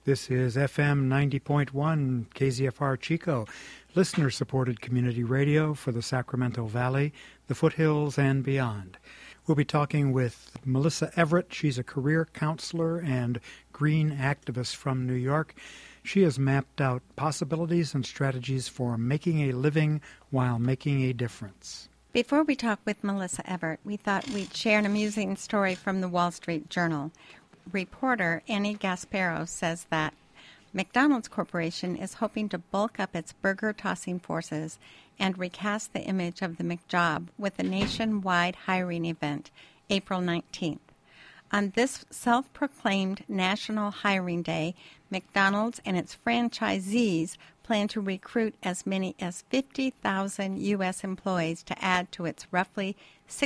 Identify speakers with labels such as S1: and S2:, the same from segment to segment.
S1: This is FM 90.1 KZFR Chico, listener-supported community radio for the Sacramento Valley, the foothills, and beyond. We'll be talking with Melissa Everett. She's a career counselor and green activist from New York. She has mapped out possibilities and strategies for making a living while making a difference.
S2: Before we talk with Melissa Everett, we thought we'd share an amusing story from the Wall Street Journal. Reporter Annie Gasparo says that McDonald's Corporation is hoping to bulk up its burger-tossing forces and recast the image of the McJob with a nationwide hiring event, April 19th. On this self-proclaimed National Hiring Day, McDonald's and its franchisees plan to recruit as many as 50,000 U.S. employees to add to its roughly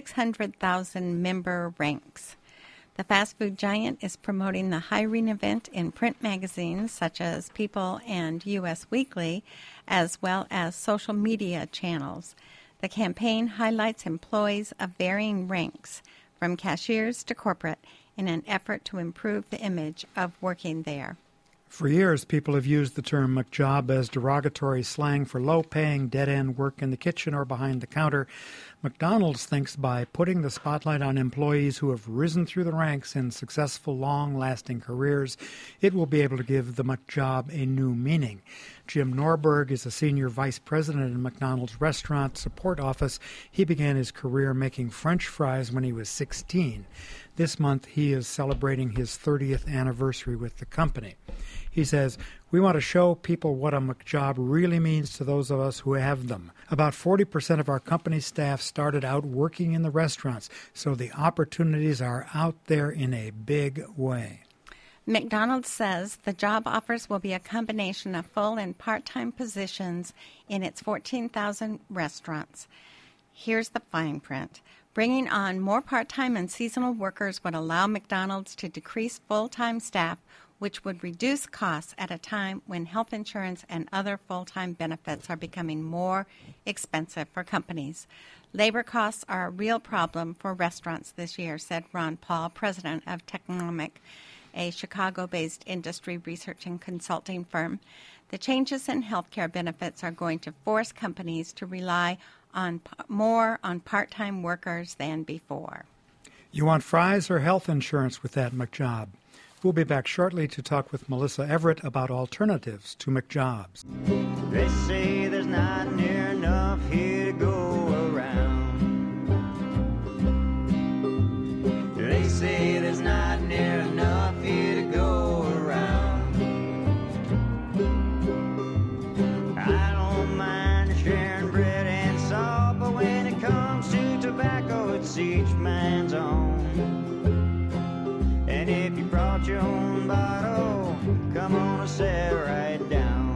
S2: 600,000 member ranks. The fast food giant is promoting the hiring event in print magazines such as People and U.S. Weekly, as well as social media channels. The campaign highlights employees of varying ranks, from cashiers to corporate, in an effort to improve the image of working there.
S1: For years, people have used the term McJob as derogatory slang for low-paying, dead-end work in the kitchen or behind the counter. McDonald's thinks by putting the spotlight on employees who have risen through the ranks in successful, long-lasting careers, it will be able to give the McJob a new meaning. Jim Norberg is a senior vice president in McDonald's restaurant support office. He began his career making French fries when he was 16. This month, he is celebrating his 30th anniversary with the company. He says, "We want to show people what a McJob really means to those of us who have them. About 40% of our company staff started out working in the restaurants, so the opportunities are out there in a big way."
S2: McDonald's says the job offers will be a combination of full and part-time positions in its 14,000 restaurants. Here's the fine print. Bringing on more part-time and seasonal workers would allow McDonald's to decrease full-time staff, which would reduce costs at a time when health insurance and other full-time benefits are becoming more expensive for companies. Labor costs are a real problem for restaurants this year, said Ron Paul, president of Technomic, a Chicago-based industry research and consulting firm. The changes in healthcare benefits are going to force companies to rely more on part-time workers than before.
S1: You want fries or health insurance with that McJob? We'll be back shortly to talk with Melissa Everett about alternatives to McJobs.
S3: They say there's not near enough here to go around. They say there's not near enough here to go around. I don't mind sharing bread and salt, but when it comes to tobacco, it's each man's own. And if you brought your own bottle, come on and sit right down.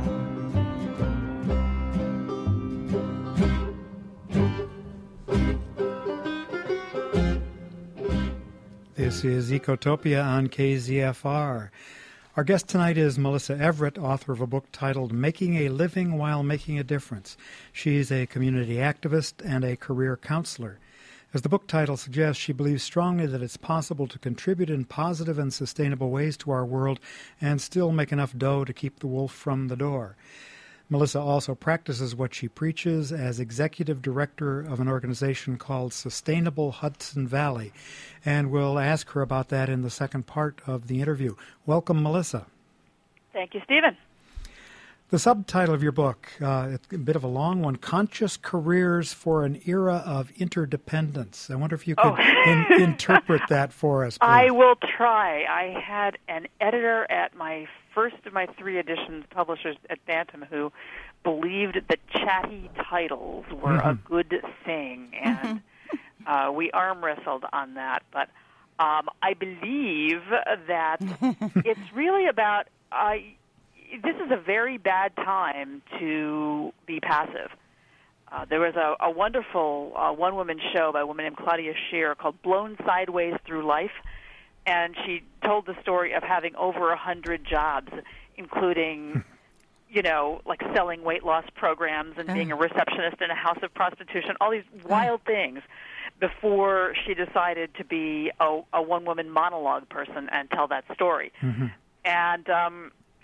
S1: This is Ecotopia on KZFR. Our guest tonight is Melissa Everett, author of a book titled Making a Living While Making a Difference. She's a community activist and a career counselor. As the book title suggests, she believes strongly that it's possible to contribute in positive and sustainable ways to our world and still make enough dough to keep the wolf from the door. Melissa also practices what she preaches as executive director of an organization called Sustainable Hudson Valley, and we'll ask her about that in the second part of the interview. Welcome, Melissa.
S4: Thank you, Stephen.
S1: The subtitle of your book, it's a bit of a long one, Conscious Careers for an Era of Interdependence. I wonder if you could interpret that for us, please.
S4: I will try. I had an editor at my first of my 3 editions, publishers at Bantam, who believed that chatty titles were a good thing, and we arm wrestled on that. But I believe that it's really about... this is a very bad time to be passive. There was a wonderful one-woman show by a woman named Claudia Scheer called Blown Sideways Through Life, and she told the story of having over 100 jobs, including, like selling weight loss programs and being a receptionist in a house of prostitution, all these wild things, before she decided to be a one-woman monologue person and tell that story. And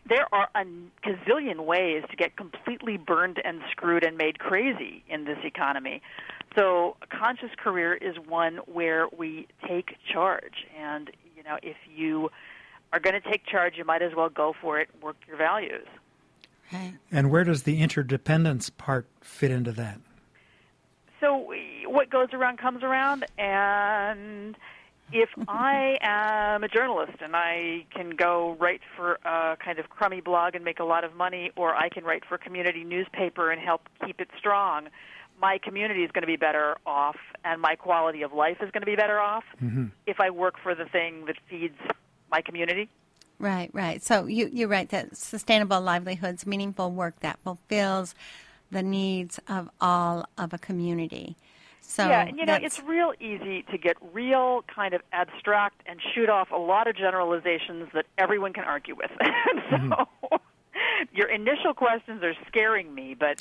S4: there are a gazillion ways to get completely burned and screwed and made crazy in this economy. So a conscious career is one where we take charge. And, if you are going to take charge, you might as well go for it, work your values.
S2: Right.
S1: And where does the interdependence part fit into that?
S4: So what goes around comes around, and if I am a journalist and I can go write for a kind of crummy blog and make a lot of money, or I can write for a community newspaper and help keep it strong, my community is going to be better off, and my quality of life is going to be better off if I work for the thing that feeds my community.
S2: Right, right. So you're right that sustainable livelihoods, meaningful work that fulfills the needs of all of a community. So
S4: yeah, and it's real easy to get real kind of abstract and shoot off a lot of generalizations that everyone can argue with. So your initial questions are scaring me, but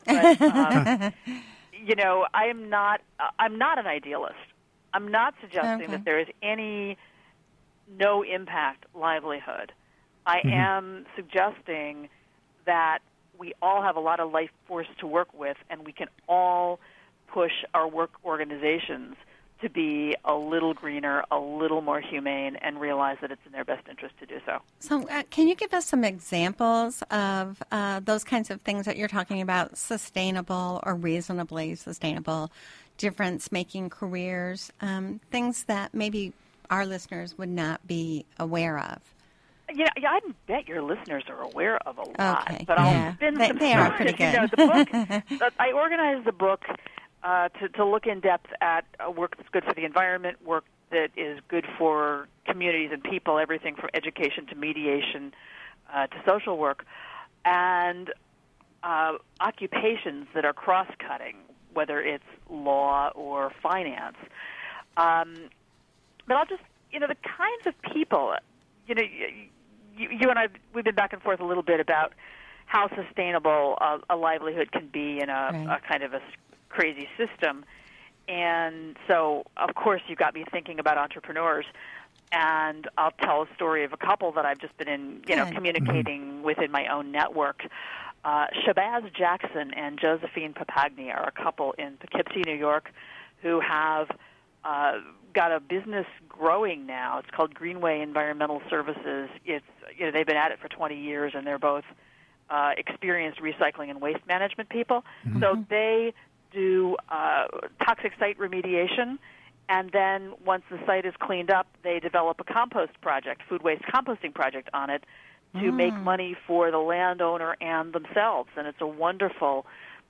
S4: I'm not an idealist. I'm not suggesting that there is any no impact livelihood. I am suggesting that we all have a lot of life force to work with, and we can all push our work organizations to be a little greener, a little more humane, and realize that it's in their best interest to do so.
S2: So can you give us some examples of those kinds of things that you're talking about, sustainable or reasonably sustainable, difference-making careers, things that maybe our listeners would not be aware of?
S4: Yeah, I bet your listeners are aware of a lot.
S2: Okay.
S4: But I'll spin some
S2: they are pretty good.
S4: The book, I organized the book to look in depth at work that's good for the environment, work that is good for communities and people, everything from education to mediation to social work, and occupations that are cross-cutting, whether it's law or finance. But I'll just, the kinds of people, you and I, we've been back and forth a little bit about how sustainable a livelihood can be in a kind of a crazy system. And so, of course, you got me thinking about entrepreneurs. And I'll tell a story of a couple that I've just been communicating with in my own network. Shabazz Jackson and Josephine Papagni are a couple in Poughkeepsie, New York, who have got a business growing now. It's called Greenway Environmental Services. It's they've been at it for 20 years, and they're both experienced recycling and waste management people. So they do toxic site remediation, and then once the site is cleaned up, they develop a compost project, food waste composting project on it to make money for the landowner and themselves. And it's a wonderful,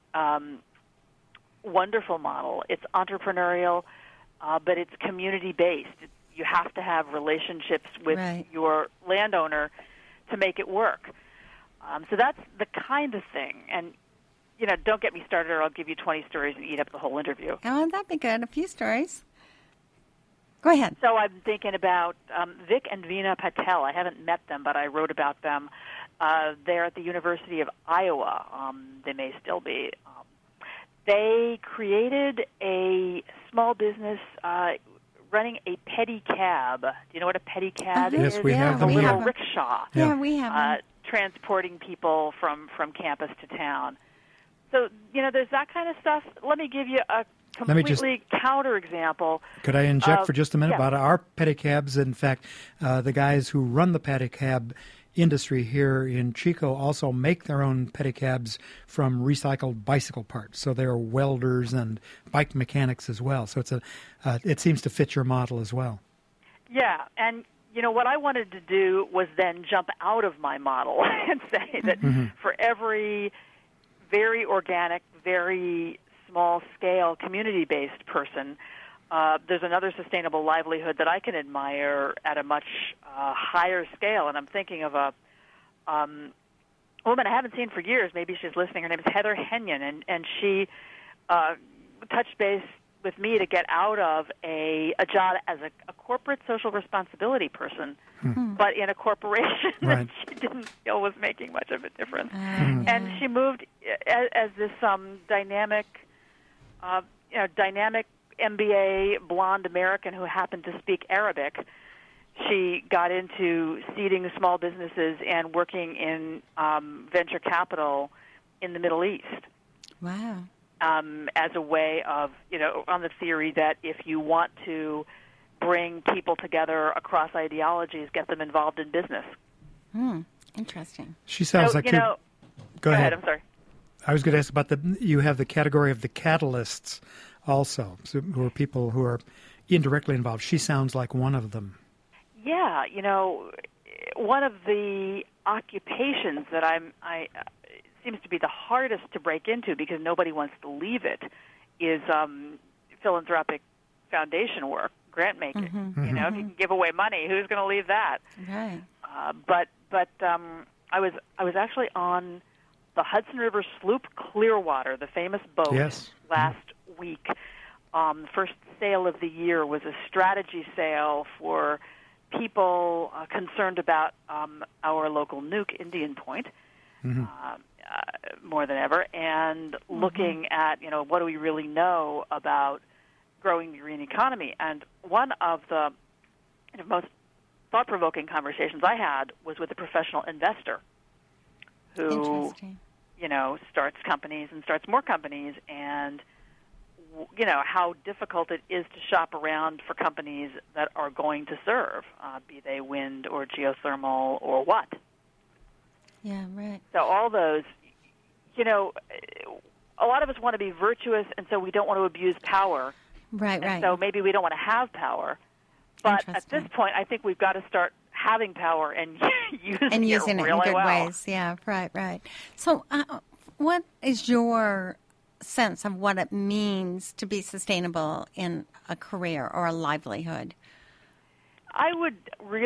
S4: wonderful model. It's entrepreneurial, but it's community-based. You have to have relationships with your landowner to make it work. So that's the kind of thing. And, don't get me started or I'll give you 20 stories and eat up the whole interview.
S2: Oh, that'd be good. A few stories. Go ahead.
S4: So I'm thinking about Vic and Veena Patel. I haven't met them, but I wrote about them. They're at the University of Iowa. They may still be. They created a small business running a pedicab. Do you know what a pedicab is?
S1: Yes, we have them.
S4: A little rickshaw.
S2: Yeah, we have them.
S4: Transporting people from campus to town. So, there's that kind of stuff. Let me give you a completely counterexample.
S1: Could I inject for just a minute about our pedicabs? In fact, the guys who run the pedicab industry here in Chico also make their own pedicabs from recycled bicycle parts. So they're welders and bike mechanics as well. So it seems to fit your model as well. Yeah, and what I wanted to do was then jump out of my model and say that for every very organic, very small-scale, community-based person, there's another sustainable livelihood that I can admire at a much higher scale. And I'm thinking of a woman I haven't seen for years. Maybe she's listening. Her name is Heather Henyon, and she touched base with me to get out of a job as a corporate social responsibility person, but in a corporation that she didn't feel was making much of a difference. And she moved as this dynamic MBA blonde American who happened to speak Arabic
S4: she got into seeding small businesses and working in venture capital in the Middle East.
S2: Wow.
S4: As a way of, on the theory that if you want to bring people together across ideologies, get them involved in business.
S2: Interesting.
S1: She sounds like
S4: Go ahead. I'm sorry.
S1: I was going to ask about you have the category of the catalysts also, who are people who are indirectly involved. She sounds like one of them.
S4: Yeah, one of the occupations that seems to be the hardest to break into because nobody wants to leave it is philanthropic foundation work, grant making. If you can give away money, who's going to leave that?
S2: Right.
S4: But I was actually on the Hudson River sloop Clearwater, the famous boat, last week. The first sale of the year was a strategy sale for people concerned about our local nuke, Indian Point, more than ever, and looking at, what do we really know about growing the green economy. And one of the most thought-provoking conversations I had was with a professional investor who, starts companies and starts more companies, and how difficult it is to shop around for companies that are going to serve, be they wind or geothermal or what.
S2: Yeah, right.
S4: So all those, a lot of us want to be virtuous, and so we don't want to abuse power.
S2: Right.
S4: So maybe we don't want to have power. But at this point, I think we've got to start having power and using it
S2: in
S4: really
S2: good
S4: well.
S2: ways. Yeah, right. So what is your sense of what it means to be sustainable in a career or a livelihood?
S4: I would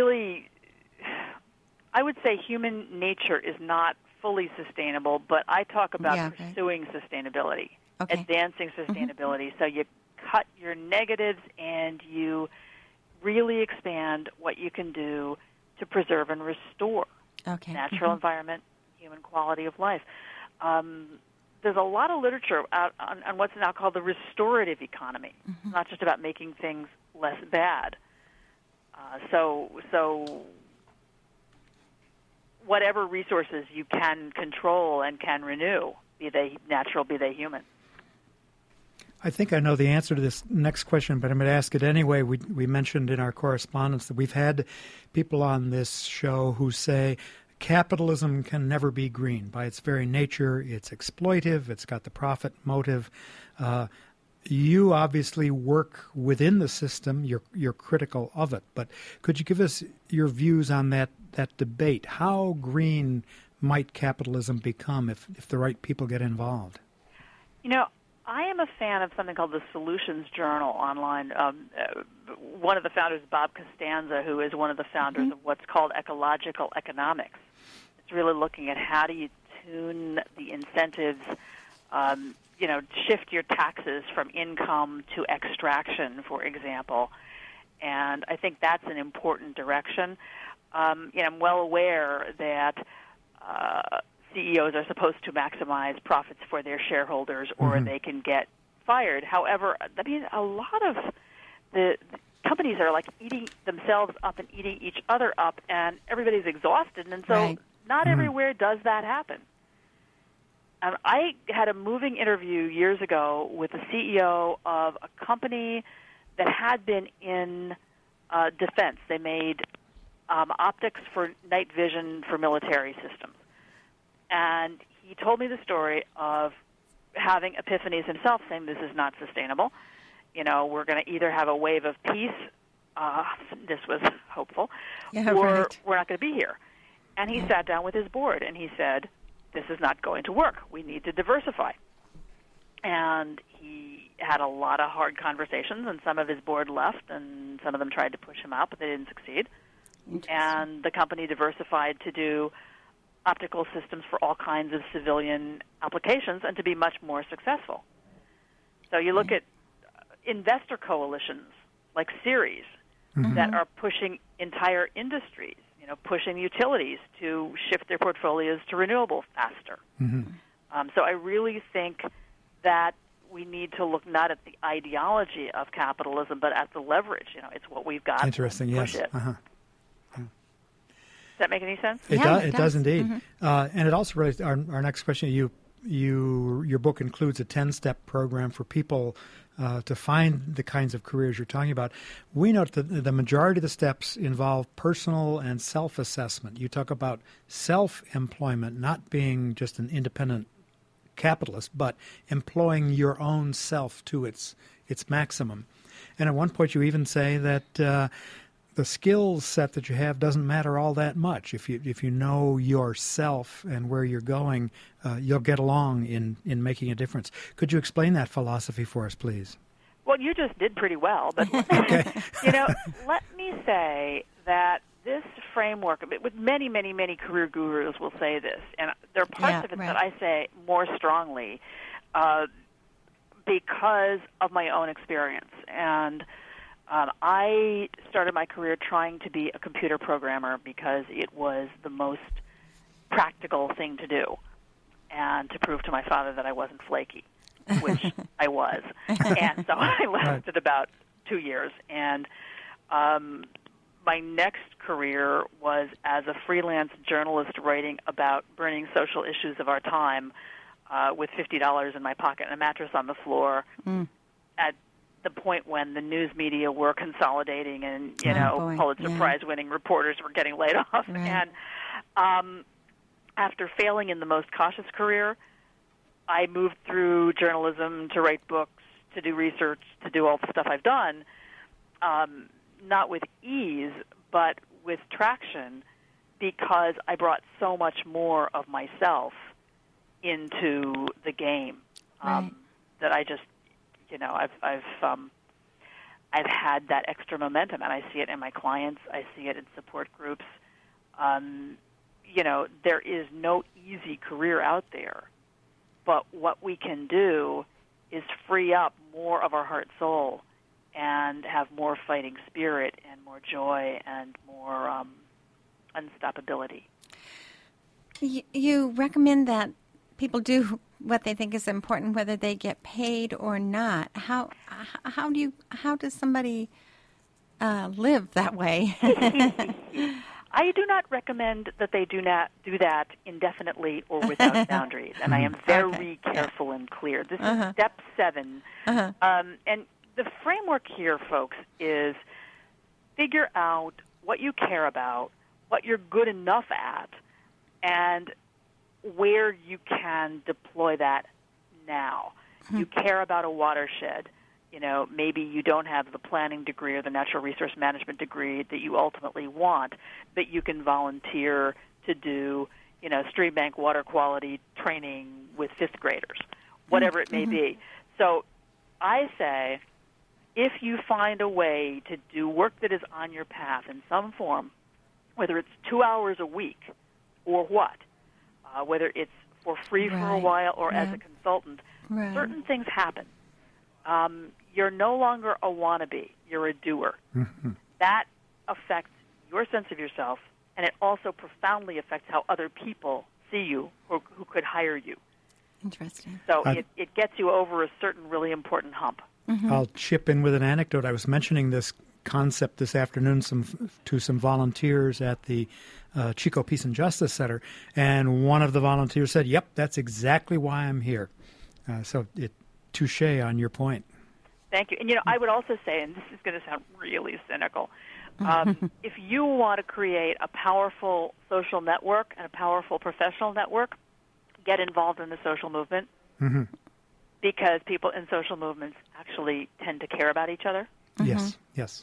S4: say human nature is not fully sustainable, but I talk about pursuing sustainability, advancing sustainability. So you cut your negatives and you really expand what you can do to preserve and restore natural environment, human quality of life. There's a lot of literature out on what's now called the restorative economy. It's not just about making things less bad. So whatever resources you can control and can renew, be they natural, be they human.
S1: I think I know the answer to this next question, but I'm going to ask it anyway. We mentioned in our correspondence that we've had people on this show who say capitalism can never be green. By its very nature, it's exploitive. It's got the profit motive. You obviously work within the system. You're critical of it. But could you give us your views on that debate? How green might capitalism become if the right people get involved?
S4: I am a fan of something called the Solutions Journal online. One of the founders, Bob Costanza, who is one of the founders of what's called ecological economics. It's really looking at how do you tune the incentives, shift your taxes from income to extraction, for example. And I think that's an important direction. I'm well aware that CEOs are supposed to maximize profits for their shareholders or they can get fired. However, a lot of the companies are like eating themselves up and eating each other up, and everybody's exhausted, and so not everywhere does that happen. I had a moving interview years ago with the CEO of a company that had been in defense. They made optics for night vision for military systems. And he told me the story of having epiphanies himself, saying this is not sustainable. We're going to either have a wave of peace, this was hopeful, or we're not going to be here. And he sat down with his board and he said, this is not going to work. We need to diversify. And he had a lot of hard conversations, and some of his board left, and some of them tried to push him out, but they didn't succeed. And the company diversified to do optical systems for all kinds of civilian applications and to be much more successful. So you look at investor coalitions like Ceres that are pushing entire industries, pushing utilities to shift their portfolios to renewables faster. So I really think that we need to look not at the ideology of capitalism, but at the leverage. It's what we've got.
S1: Interesting,
S4: to push
S1: yes.
S4: it. that make any sense?
S1: It
S2: Yeah,
S1: does. It does indeed.
S2: Mm-hmm.
S1: And it also relates to our next question. Your book includes a 10-step program for people to find the kinds of careers you're talking about. We note that the majority of the steps involve personal and self-assessment. You talk about self-employment, not being just an independent capitalist, but employing your own self to its maximum. And at one point you even say that the skills set that you have doesn't matter all that much. If you know yourself and where you're going, you'll get along in making a difference. Could you explain that philosophy for us, please?
S4: Well, you just did pretty well. But let me say that this framework, with many, many, many career gurus will say this, and there are parts of it that I say more strongly because of my own experience. And I started my career trying to be a computer programmer because it was the most practical thing to do, and to prove to my father that I wasn't flaky, which I was. And so I lasted about 2 years. And my next career was as a freelance journalist writing about burning social issues of our time with $50 in my pocket and a mattress on the floor at the point when the news media were consolidating and, Pulitzer Prize-winning reporters were getting laid off.
S2: Right.
S4: And after failing in the most cautious career, I moved through journalism to write books, to do research, to do all the stuff I've done, not with ease, but with traction, because I brought so much more of myself into the game that I just, I've had that extra momentum, and I see it in my clients. I see it in support groups. There is no easy career out there, but what we can do is free up more of our heart soul and have more fighting spirit and more joy and more unstoppability.
S2: You recommend that people do what they think is important, whether they get paid or not. How does somebody live that way?
S4: I do not recommend that they do that indefinitely or without boundaries, and I am very careful and clear. This is step 7, and the framework here, folks, is figure out what you care about, what you're good enough at, and where you can deploy that now. You care about a watershed. Maybe you don't have the planning degree or the natural resource management degree that you ultimately want, but you can volunteer to do, stream bank water quality training with 5th graders, whatever it may be. So I say, if you find a way to do work that is on your path in some form, whether it's 2 hours a week or what, whether it's for free for a while or as a consultant, certain things happen. You're no longer a wannabe. You're a doer. That affects your sense of yourself, and it also profoundly affects how other people see you who could hire you.
S2: Interesting.
S4: So it gets you over a certain really important hump.
S1: I'll chip in with an anecdote. I was mentioning this concept this afternoon to some volunteers at the Chico Peace and Justice Center, and one of the volunteers said, "Yep, that's exactly why I'm here." So touche on your point.
S4: Thank you. And, I would also say, and this is going to sound really cynical, if you want to create a powerful social network and a powerful professional network, get involved in the social movement, because people in social movements actually tend to care about each other.
S1: Yes.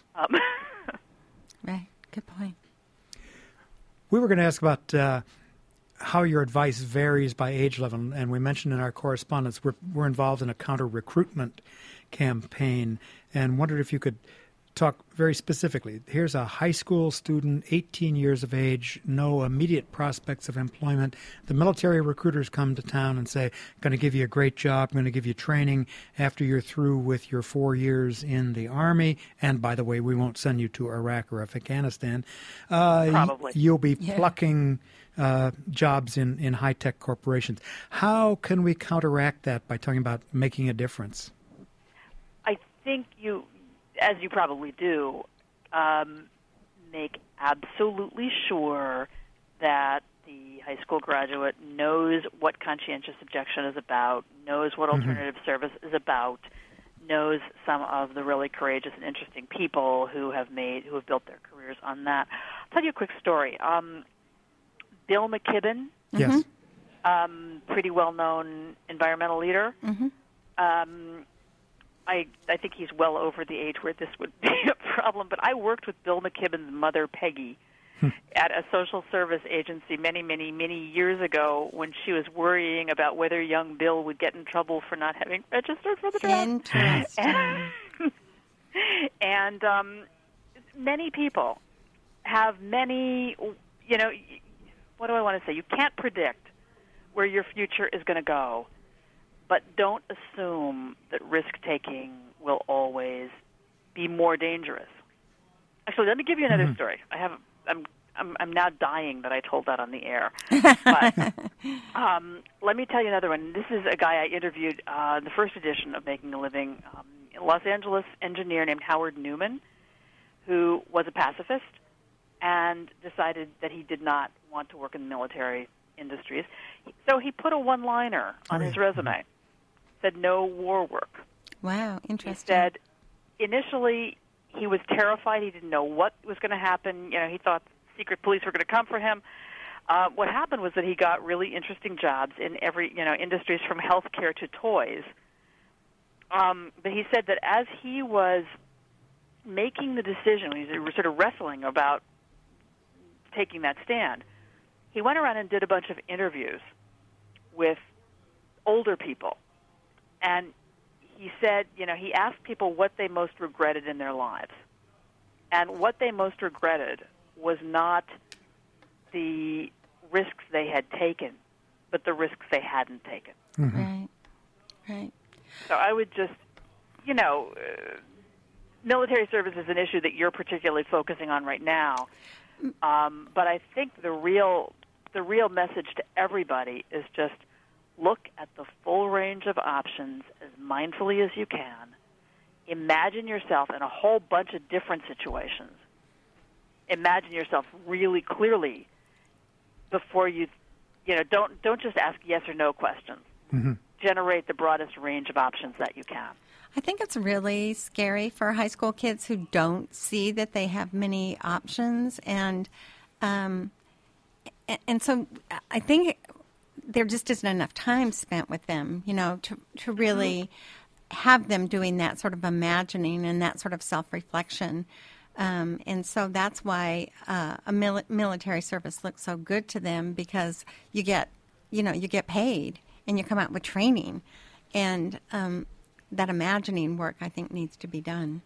S2: Right. Good point.
S1: We were going to ask about how your advice varies by age level, and we mentioned in our correspondence we're involved in a counter-recruitment campaign, and wondered if you could talk very specifically. Here's a high school student, 18 years of age, no immediate prospects of employment. The military recruiters come to town and say, going to give you a great job, going to give you training after you're through with your 4 years in the Army, and by the way, we won't send you to Iraq or Afghanistan.
S4: Probably.
S1: You'll be plucking jobs in high-tech corporations. How can we counteract that by talking about making a difference?
S4: I think you, as you probably do, make absolutely sure that the high school graduate knows what conscientious objection is about, knows what alternative service is about, knows some of the really courageous and interesting people who have built their careers on that. I'll tell you a quick story. Bill McKibben,
S1: Yes.
S4: Pretty well-known environmental leader. I think he's well over the age where this would be a problem, but I worked with Bill McKibben's mother, Peggy, at a social service agency many, many, many years ago when she was worrying about whether young Bill would get in trouble for not having registered for the draft.
S2: Interesting.
S4: And many people have many, what do I want to say? You can't predict where your future is going to go, but don't assume that risk-taking will always be more dangerous. Actually, let me give you another story. I'm now dying that I told that on the air. But let me tell you another one. This is a guy I interviewed in the first edition of Making a Living, a Los Angeles engineer named Howard Newman, who was a pacifist and decided that he did not want to work in the military industries. So he put a one-liner on his resume. Said no war work.
S2: Wow, interesting.
S4: He said initially he was terrified. He didn't know what was going to happen. He thought secret police were going to come for him. What happened was that he got really interesting jobs in every, industries from healthcare to toys. But he said that as he was making the decision, he was sort of wrestling about taking that stand, he went around and did a bunch of interviews with older people. And he said, he asked people what they most regretted in their lives. And what they most regretted was not the risks they had taken, but the risks they hadn't taken.
S2: Right.
S4: So I would just, military service is an issue that you're particularly focusing on right now. But I think the real message to everybody is just look at the full range of options as mindfully as you can. Imagine yourself in a whole bunch of different situations. Imagine yourself really clearly before you don't just ask yes or no questions. Generate the broadest range of options that you can.
S2: I think it's really scary for high school kids who don't see that they have many options, and so I think there just isn't enough time spent with them, to really have them doing that sort of imagining and that sort of self-reflection. And so that's why a military service looks so good to them, because you get paid and you come out with training, and that imagining work, I think, needs to be done.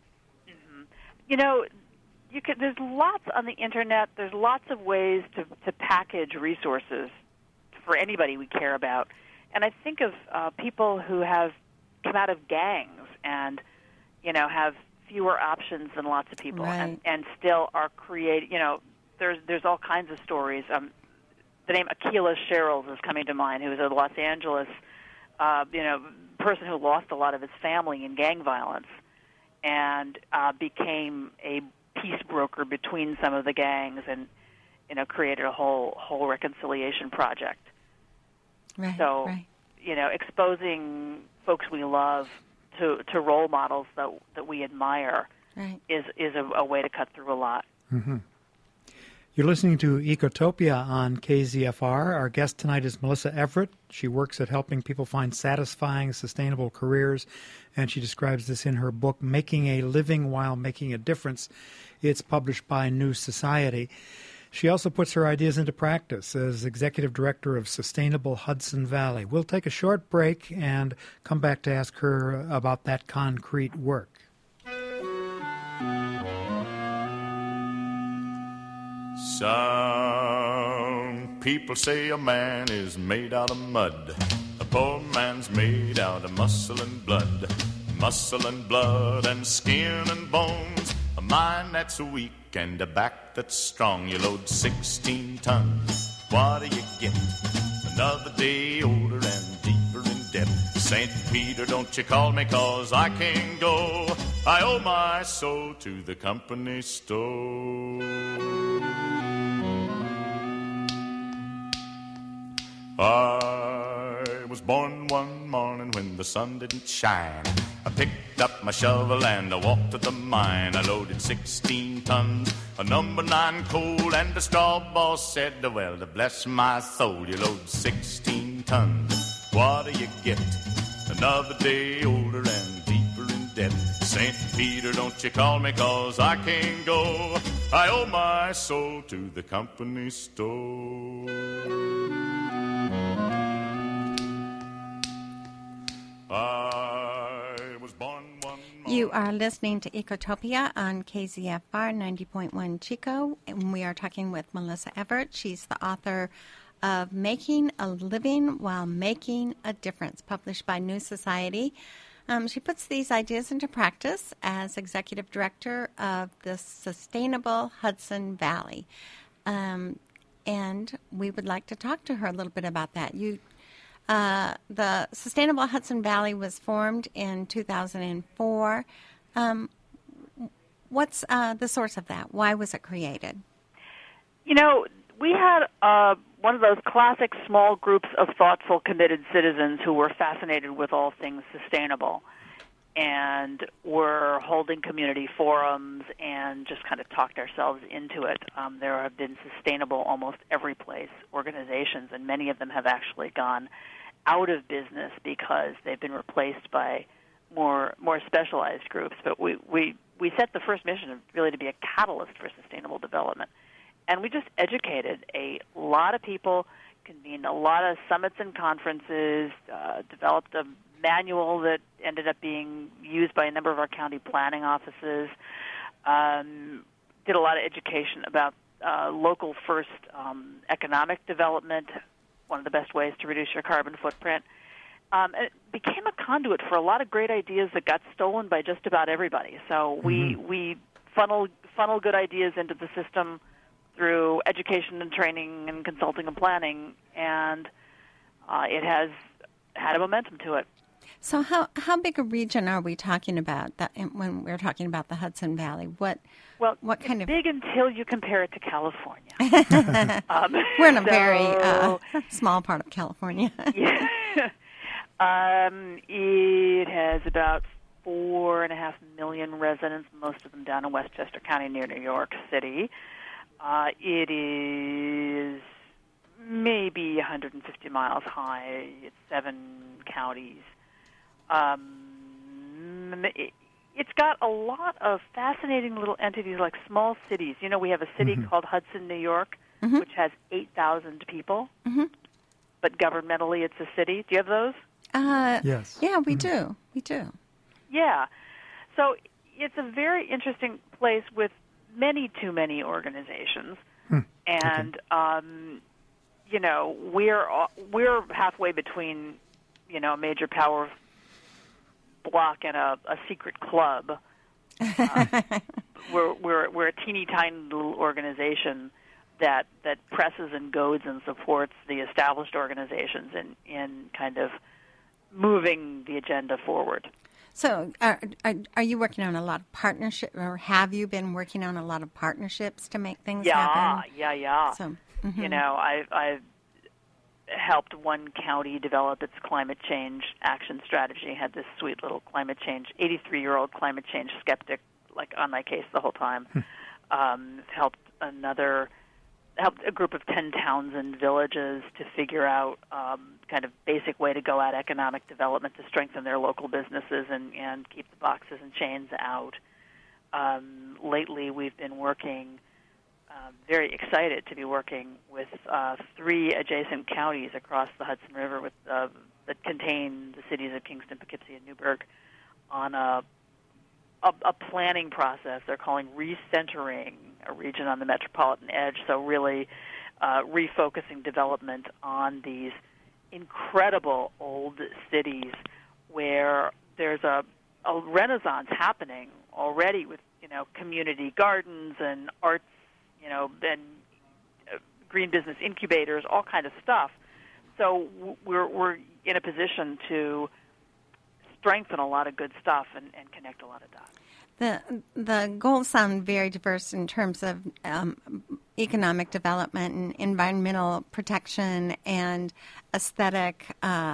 S4: There's lots on the internet. There's lots of ways to package resources for anybody we care about. And I think of people who have come out of gangs and, have fewer options than lots of people,
S2: right,
S4: and still are creating, there's all kinds of stories. The name Akilah Sherrills is coming to mind, who was a Los Angeles, person who lost a lot of his family in gang violence and became a peace broker between some of the gangs and, created a whole reconciliation project.
S2: Right,
S4: so,
S2: right.
S4: Exposing folks we love to role models that we admire,
S2: right,
S4: is a way to cut through a lot.
S1: You're listening to Ecotopia on KZFR. Our guest tonight is Melissa Everett. She works at helping people find satisfying, sustainable careers, and she describes this in her book, Making a Living While Making a Difference. It's published by New Society. She also puts her ideas into practice as Executive Director of Sustainable Hudson Valley. We'll take a short break and come back to ask her about that concrete work.
S5: Some people say a man is made out of mud. A poor man's made out of muscle and blood. Muscle and blood and skin and bones. A mind that's weak and a back that's strong. You load 16 tons. What do you get? Another day older and deeper in debt. St. Peter, don't you call me, 'cause I can't go. I owe my soul to the company store. born one morning when the sun didn't shine. I picked up my shovel and I walked to the mine. I loaded 16 tons of number 9 coal, and the straw boss said, well, to bless my soul, you load 16 tons. What do you get? Another day older and deeper in debt. St. Peter, don't you call me, 'cause I can't go. I owe my soul to the company store. I was born one morning.
S2: You are listening to Ecotopia on KZFR 90.1 Chico, and we are talking with Melissa Everett. She's the author of Making a Living While Making a Difference, published by New Society. She puts these ideas into practice as executive director of the Sustainable Hudson Valley. And we would like to talk to her a little bit about that. The Sustainable Hudson Valley was formed in 2004. What's the source of that? Why was it created?
S4: You know, we had one of those classic small groups of thoughtful, committed citizens who were fascinated with all things sustainable and were holding community forums and just kind of talked ourselves into it. There have been sustainable almost every place organizations, and many of them have actually gone out of business because they've been replaced by more specialized groups. But we set the first mission of really to be a catalyst for sustainable development. And we just educated a lot of people, convened a lot of summits and conferences, developed a manual that ended up being used by a number of our county planning offices, did a lot of education about local first economic development, one of the best ways to reduce your carbon footprint. And it became a conduit for a lot of great ideas that got stolen by just about everybody. So we funnel good ideas into the system through education and training and consulting and planning, and it has had a momentum to it.
S2: So how big a region are we talking about that when we're talking about the Hudson Valley? What kind of
S4: big until you compare it to California?
S2: We're in a very small part of California.
S4: Yeah. It has about 4.5 million residents, most of them down in Westchester County near New York City. It is maybe 150 miles high. It's 7 counties. It's got a lot of fascinating little entities like small cities. You know, we have a city called Hudson, New York, which has 8,000 people, but governmentally it's a city. Do you have those?
S1: Yes.
S2: Yeah, we do. We do.
S4: Yeah. So it's a very interesting place with too many organizations, and you know, we're halfway between, you know, a major power block and a secret club. We're a teeny tiny little organization that presses and goads and supports the established organizations in kind of moving the agenda forward.
S2: So are you working on a lot of partnerships, or have you been working on a lot of partnerships to make things happen?
S4: Yeah.
S2: So,
S4: you know, I've helped one county develop its climate change action strategy, had this sweet little 83-year-old climate change skeptic, like, on my case the whole time. Helped a group of 10 towns and villages to figure out kind of basic way to go at economic development to strengthen their local businesses and keep the boxes and chains out. Lately, we've been working, very excited to be working with 3 adjacent counties across the Hudson River that contain the cities of Kingston, Poughkeepsie, and Newburgh on a planning process they're calling recentering a region on the metropolitan edge, so really refocusing development on these incredible old cities where there's a renaissance happening already with, you know, community gardens and arts, you know, and green business incubators, all kind of stuff. So we're in a position to strengthen a lot of good stuff and connect a lot of dots.
S2: The goals sound very diverse in terms of economic development and environmental protection and aesthetic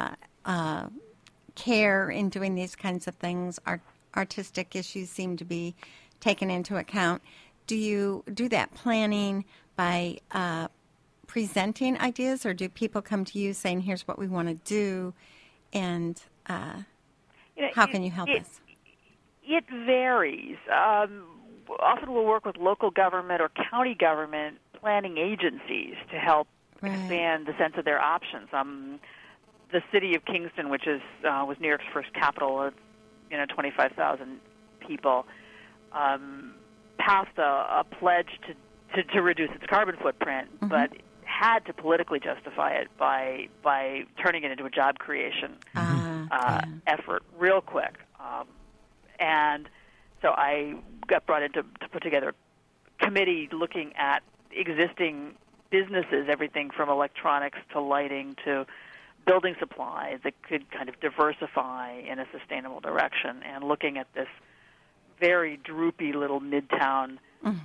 S2: care in doing these kinds of things. Artistic issues seem to be taken into account. Do you do that planning by presenting ideas, or do people come to you saying, here's what we want to do, and how can you help us?
S4: It varies. Often we'll work with local government or county government planning agencies to help expand the sense of their options. The city of Kingston, which was New York's first capital, 25,000 people, passed a pledge to reduce its carbon footprint, but had to politically justify it by turning it into a job creation effort real quick. And so I got brought in to put together a committee looking at existing businesses, everything from electronics to lighting to building supplies that could kind of diversify in a sustainable direction, and looking at this very droopy little midtown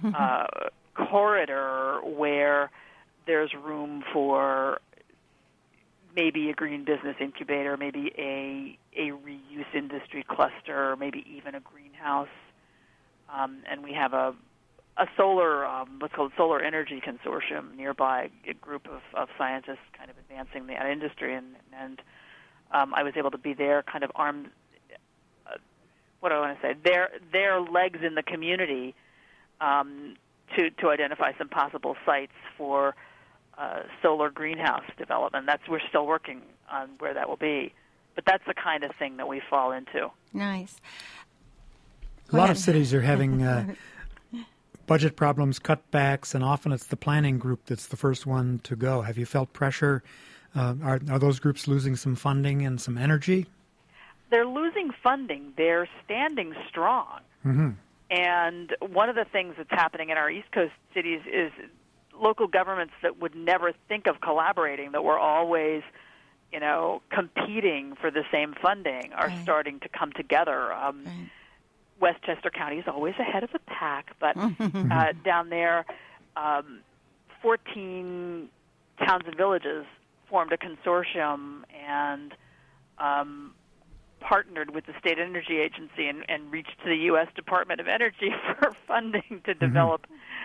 S4: corridor where there's room for maybe a green business incubator, maybe a reuse industry cluster, maybe even a greenhouse. And we have a solar, what's called Solar Energy Consortium nearby, a group of scientists kind of advancing that industry. And I was able to be there kind of armed, what do I want to say, their legs in the community to identify some possible sites for solar greenhouse development. We're still working on where that will be. But that's the kind of thing that we fall into.
S2: Nice.
S1: A lot of cities are having budget problems, cutbacks, and often it's the planning group that's the first one to go. Have you felt pressure? Are those groups losing some funding and some energy?
S4: They're losing funding. They're standing strong. Mm-hmm. And one of the things that's happening in our East Coast cities is local governments that would never think of collaborating, that were always, competing for the same funding, are starting to come together. Westchester County is always ahead of the pack, but down there, 14 towns and villages formed a consortium and partnered with the State Energy Agency and reached to the U.S. Department of Energy for funding to develop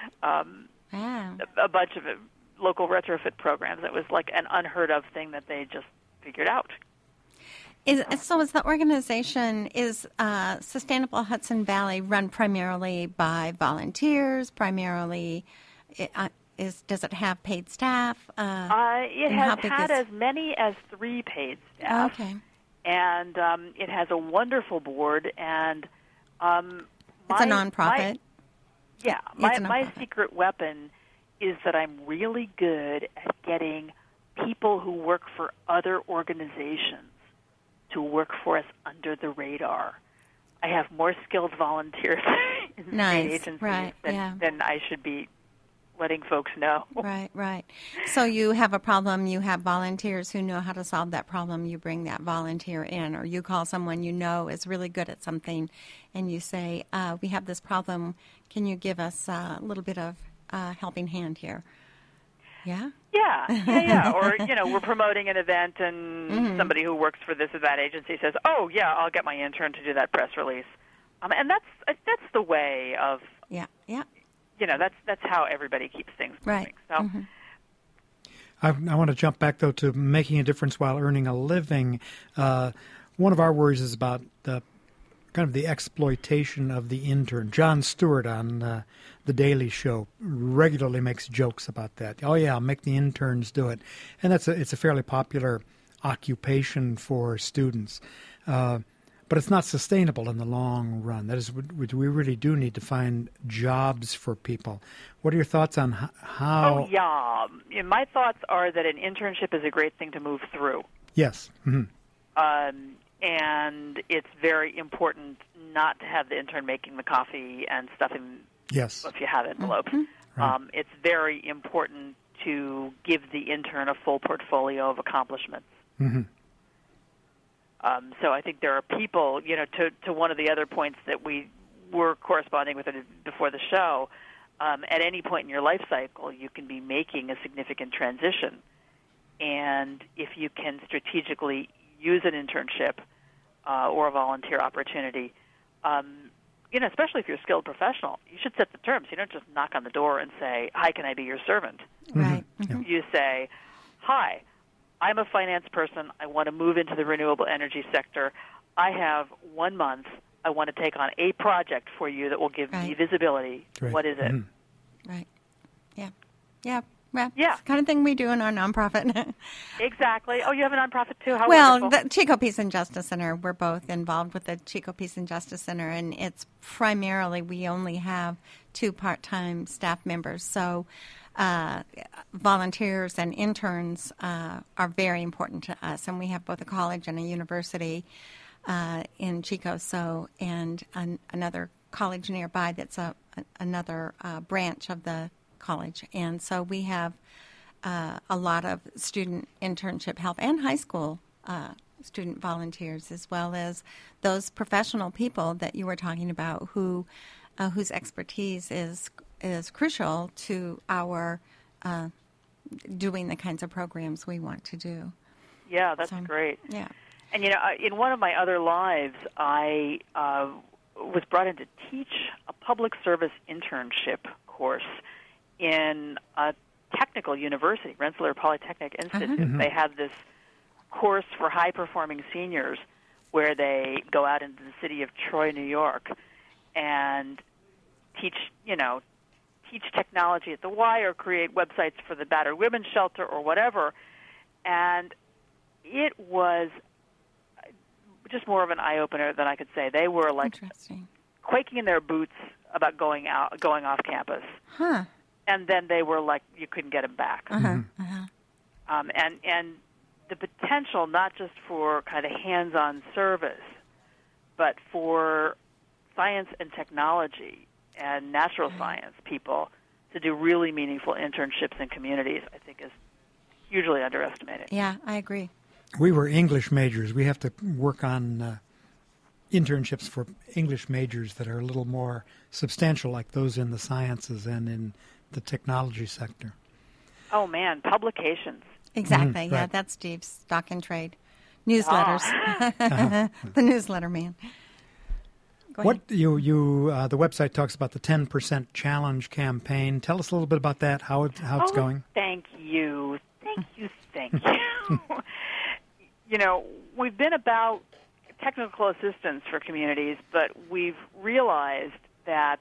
S4: a bunch of local retrofit programs. It was like an unheard of thing that they just figured out.
S2: So is the organization, is Sustainable Hudson Valley run primarily by volunteers, primarily, does it have paid staff?
S4: It has had as many as 3 paid staff.
S2: Okay.
S4: And it has a wonderful board, and
S2: it's a nonprofit.
S4: My secret weapon is that I'm really good at getting people who work for other organizations to work for us under the radar. I have more skilled volunteers in state agencies than I should be letting folks know.
S2: Right. So you have a problem, you have volunteers who know how to solve that problem, you bring that volunteer in, or you call someone you know is really good at something, and you say, we have this problem, can you give us a little bit of helping hand here? Yeah?
S4: Yeah. Or, we're promoting an event and somebody who works for this or that agency says, oh, yeah, I'll get my intern to do that press release. And that's the way of...
S2: Yeah.
S1: That's
S4: how everybody keeps things moving.
S2: Right.
S4: So,
S1: I want to jump back, though, to making a difference while earning a living. One of our worries is about the exploitation of the intern. Jon Stewart on The Daily Show regularly makes jokes about that. Oh, yeah, make the interns do it. And it's a fairly popular occupation for students. But it's not sustainable in the long run. That is, we really do need to find jobs for people. What are your thoughts on how...
S4: Oh, yeah. My thoughts are that an internship is a great thing to move through.
S1: Yes. Mm-hmm.
S4: And it's very important not to have the intern making the coffee and stuffing if you have envelopes. Mm-hmm. Right. It's very important to give the intern a full portfolio of accomplishments. Mm-hmm. So I think there are people, to one of the other points that we were corresponding with before the show, at any point in your life cycle, you can be making a significant transition. And if you can strategically use an internship or a volunteer opportunity, especially if you're a skilled professional, you should set the terms. You don't just knock on the door and say, "Hi, can I be your servant?"
S2: Right.
S4: You say, "Hi, I'm a finance person. I want to move into the renewable energy sector. I have 1 month. I want to take on a project for you that will give me visibility.
S1: Right.
S4: What is it?"
S2: Right. Yeah. Yeah. Well,
S4: Yeah.
S2: it's the kind of thing we do in our nonprofit.
S4: Exactly. Oh, you have a nonprofit too? How
S2: Well,
S4: wonderful.
S2: the Chico Peace and Justice Center, we're both involved with the Chico Peace and Justice Center, and it's primarily, we only have 2 part-time staff members. So volunteers and interns are very important to us, and we have both a college and a university in Chico, and another college nearby that's another branch of the college. And so we have a lot of student internship help and high school student volunteers, as well as those professional people that you were talking about whose expertise is crucial to our doing the kinds of programs we want to do.
S4: Yeah, that's great.
S2: Yeah.
S4: And, in one of my other lives, I was brought in to teach a public service internship course in a technical university, Rensselaer Polytechnic Institute. They had this course for high-performing seniors where they go out into the city of Troy, New York, and teach technology at the Y or create websites for the battered women's shelter or whatever. And it was just more of an eye-opener than I could say. They were like quaking in their boots about going off campus.
S2: Huh.
S4: And then they were like, you couldn't get them back. And the potential not just for kind of hands-on service, but for science and technology and natural science people to do really meaningful internships in communities, I think is hugely underestimated.
S2: Yeah, I agree.
S1: We were English majors. We have to work on internships for English majors that are a little more substantial, like those in the sciences and in the technology sector.
S4: Oh, man, publications.
S2: Exactly. Yeah,
S1: right.
S2: that's Steve's stock and trade. Newsletters. The newsletter man. Go ahead.
S1: The website talks about the 10% challenge campaign. Tell us a little bit about that, how it's going.
S4: Thank you. We've been about technical assistance for communities, but we've realized that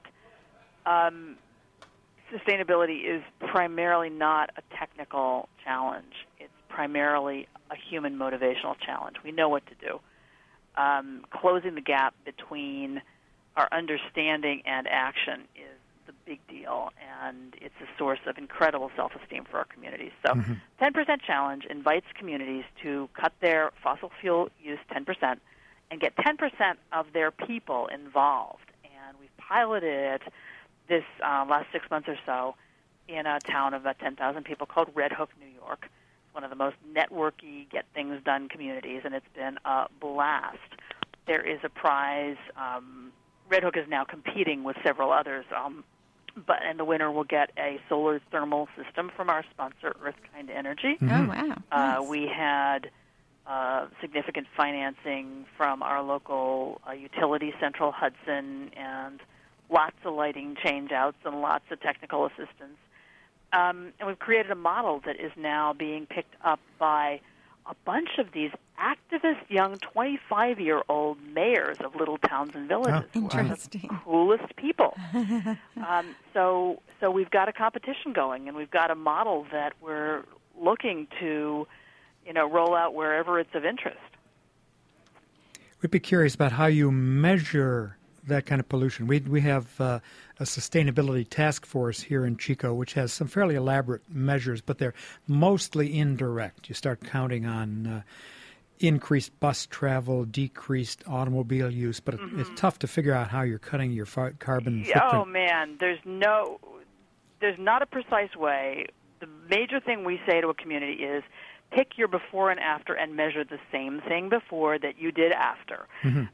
S4: sustainability is primarily not a technical challenge. It's primarily a human motivational challenge. We know what to do. Closing the gap between our understanding and action is the big deal, and it's a source of incredible self-esteem for our communities. So 10% Challenge invites communities to cut their fossil fuel use 10% and get 10% of their people involved. And we've piloted this last 6 months or so in a town of about 10,000 people called Red Hook, New York. It's one of the most networky, get-things-done communities, and it's been a blast. There is a prize. Red Hook is now competing with several others, and the winner will get a solar thermal system from our sponsor, Earthkind Energy.
S2: Oh, wow. Nice.
S4: We had significant financing from our local utility, Central Hudson, and lots of lighting change-outs and lots of technical assistance. And we've created a model that is now being picked up by a bunch of these activist young 25-year-old mayors of little towns and villages.
S1: Oh,
S2: interesting.
S4: Who are the coolest people. So we've got a competition going, and we've got a model that we're looking to, roll out wherever it's of interest.
S1: We'd be curious about how you measure that kind of pollution. We have a sustainability task force here in Chico, which has some fairly elaborate measures, but they're mostly indirect. You start counting on increased bus travel, decreased automobile use, but it's tough to figure out how you're cutting your carbon footprint.
S4: Oh, man, there's not a precise way. The major thing we say to a community is pick your before and after and measure the same thing before that you did after.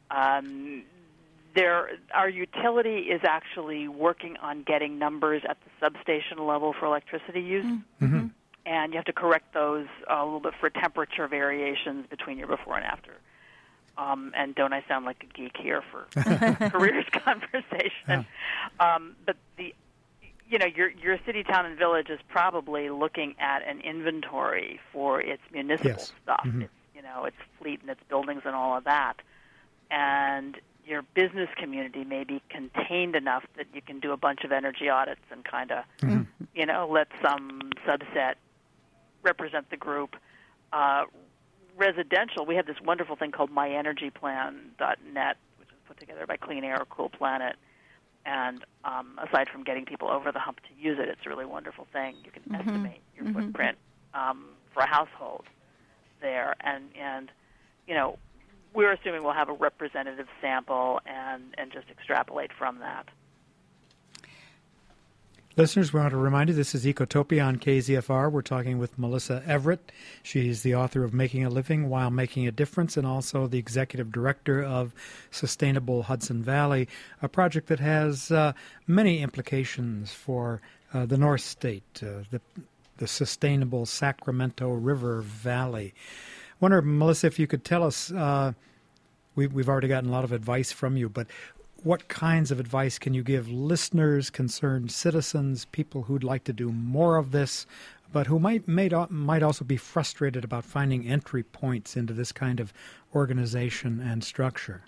S4: Our utility is actually working on getting numbers at the substation level for electricity use, and you have to correct those a little bit for temperature variations between your before and after. And don't I sound like a geek here for careers conversation?
S1: Yeah.
S4: But your city, town, and village is probably looking at an inventory for its municipal stuff.
S1: Mm-hmm.
S4: Its fleet and its buildings and all of that. And your business community may be contained enough that you can do a bunch of energy audits and kind of, let some subset represent the group. Residential, we have this wonderful thing called myenergyplan.net, which is put together by Clean Air, Cool Planet. And aside from getting people over the hump to use it, it's a really wonderful thing. You can estimate your footprint for a household there. And we're assuming we'll have a representative sample and just extrapolate from that.
S1: Listeners, we want to remind you this is Ecotopia on KZFR. We're talking with Melissa Everett. She's the author of Making a Living While Making a Difference and also the executive director of Sustainable Hudson Valley, a project that has many implications for the North State, the sustainable Sacramento River Valley. I wonder, Melissa, if you could tell us, we've already gotten a lot of advice from you, but what kinds of advice can you give listeners, concerned citizens, people who'd like to do more of this, but who might also be frustrated about finding entry points into this kind of organization and structure?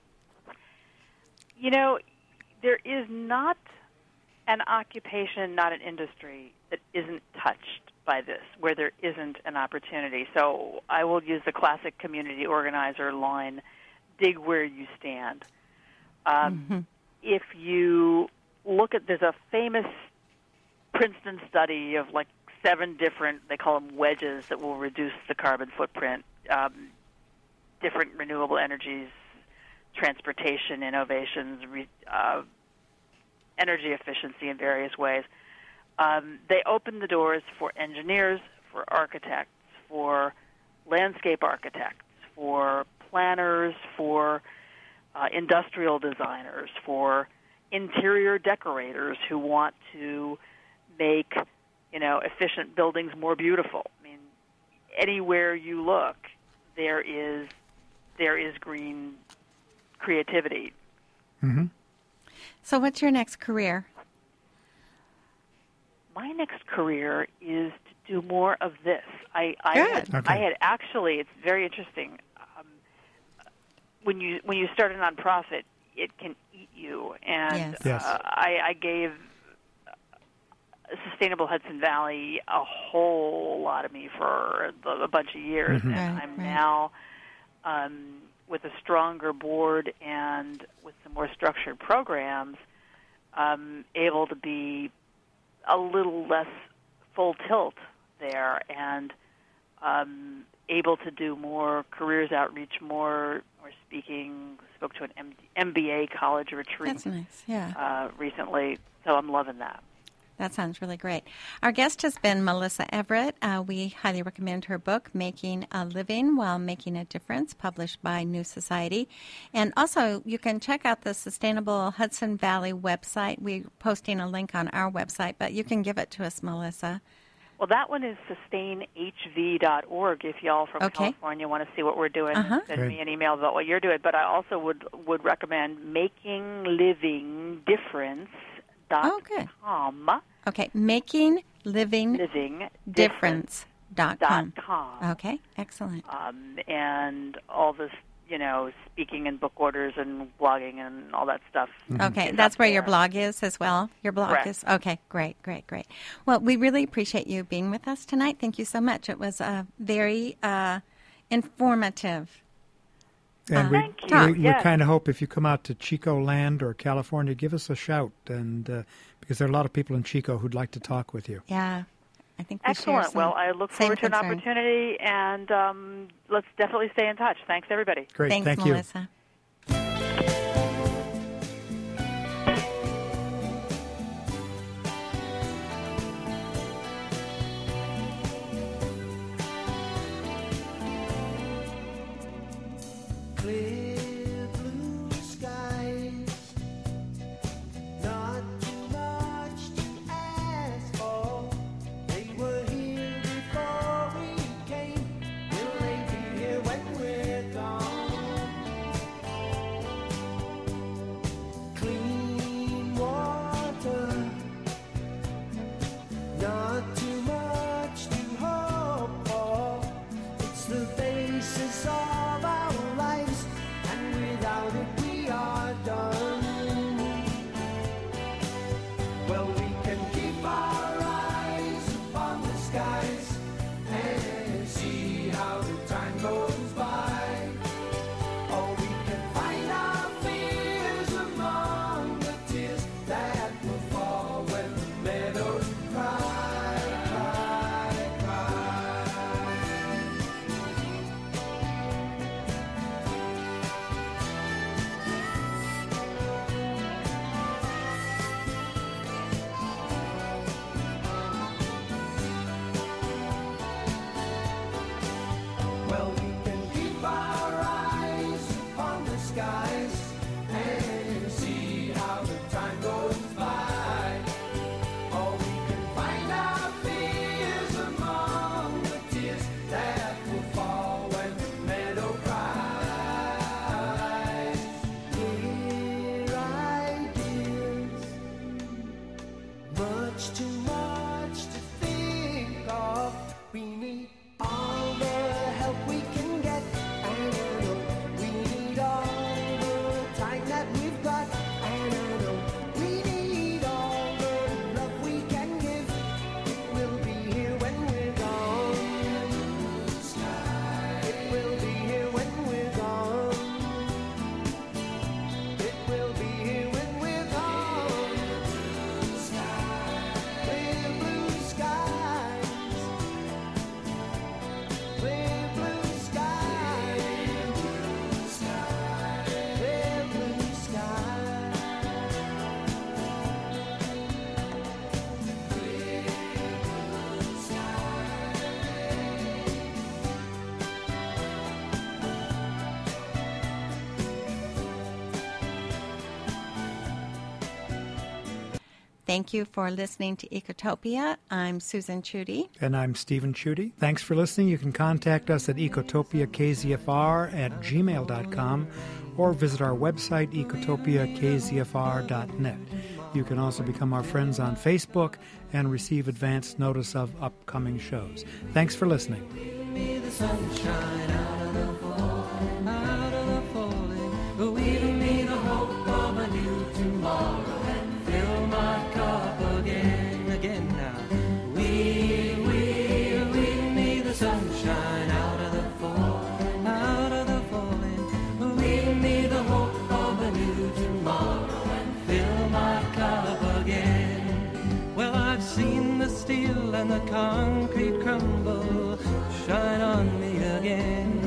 S4: There is not an occupation, not an industry that isn't touched by this, where there isn't an opportunity. So I will use the classic community organizer line, dig where you stand. If you look at, there's a famous Princeton study of 7 different, they call them wedges, that will reduce the carbon footprint, different renewable energies, transportation innovations, energy efficiency in various ways. They open the doors for engineers, for architects, for landscape architects, for planners, for industrial designers, for interior decorators who want to make, efficient buildings more beautiful. I mean, anywhere you look, there is green creativity.
S1: Mm-hmm.
S2: So what's your next career?
S4: My next career is to do more of this. I had actually, it's very interesting. When you start a nonprofit, it can eat you. And
S1: Yes.
S4: I gave Sustainable Hudson Valley a whole lot of me for a bunch of years.
S1: Mm-hmm.
S4: And I'm now, with a stronger board and with some more structured programs, able to be a little less full tilt there and able to do more careers outreach, more speaking. Spoke to an MBA college retreat.
S2: That's nice, yeah.
S4: Recently, so I'm loving that.
S2: That sounds really great. Our guest has been Melissa Everett. We highly recommend her book, Making a Living While Making a Difference, published by New Society. And also, you can check out the Sustainable Hudson Valley website. We're posting a link on our website, but you can give it to us, Melissa.
S4: Well, that one is sustainhv.org if y'all from California want to see what we're doing. Send me an email about what you're doing. But I also would recommend makinglivingdifference.com.
S2: Okay, makinglivingdifference.com. Okay, excellent.
S4: And all this, speaking and book orders and blogging and all that stuff.
S2: Okay, that's where your blog is as well? Your blog
S4: Correct.
S2: is? Okay, great. Well, we really appreciate you being with us tonight. Thank you so much. It was very informative.
S1: And
S4: thank you.
S1: we kind of hope if you come out to Chico Land or California, give us a shout, and because there are a lot of people in Chico who'd like to talk with you.
S2: Yeah, I think we
S4: Excellent.
S2: share some
S4: Well, I look forward to an
S2: concern.
S4: opportunity, and let's definitely stay in touch. Thanks, everybody.
S1: Great,
S2: Thanks,
S1: thank you.
S2: Melissa.
S6: Clear blue skies, not too much to ask for. They were here much too much to think of. We need all the help we can get, and I know we need all the time that we've got, and I know we need all the love we can give. It will be here when we're gone. It will be here when we're gone. It will be here when we're gone. Clear blue skies. Clear blue skies. Clear blue skies.
S2: Thank you for listening to Ecotopia. I'm Susan Chudy.
S1: And I'm Stephen Chudy. Thanks for listening. You can contact us at ecotopiakzfr@gmail.com or visit our website, ecotopiakzfr.net. You can also become our friends on Facebook and receive advance notice of upcoming shows. Thanks for listening.
S6: Me the sunshine out of the falling, weaving me the hope of a new tomorrow, and fill my cup again now. Weave me the sunshine out of the falling, weave me the hope of a new tomorrow, and fill my cup again. Well, I've seen the steel and the concrete crumble, shine on me again.